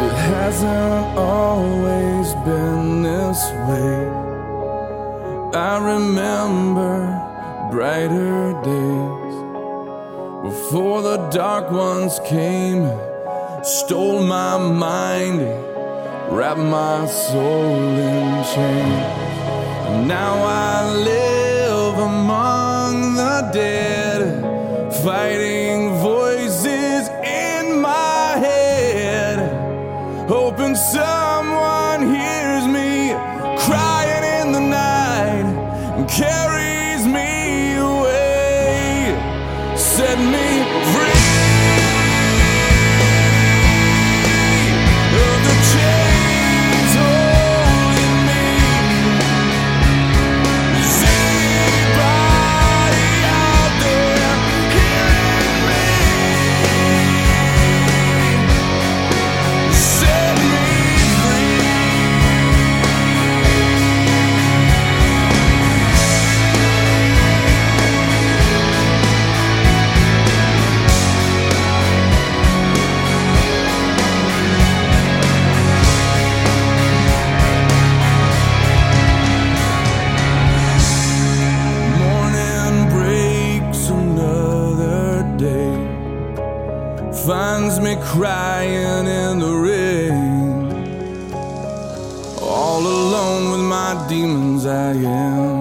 hasn't always been this way. I remember brighter days before the dark ones came, stole my mind, wrapped my soul in chains. And now I live among the dead, fighting voices in my head, hoping someone hears me crying in the night and carries me away, set me free of the chains holding me. Is anybody out there hearing me? Set me free. Morning breaks, another day finds me crying in the rain, all alone with my demons I am.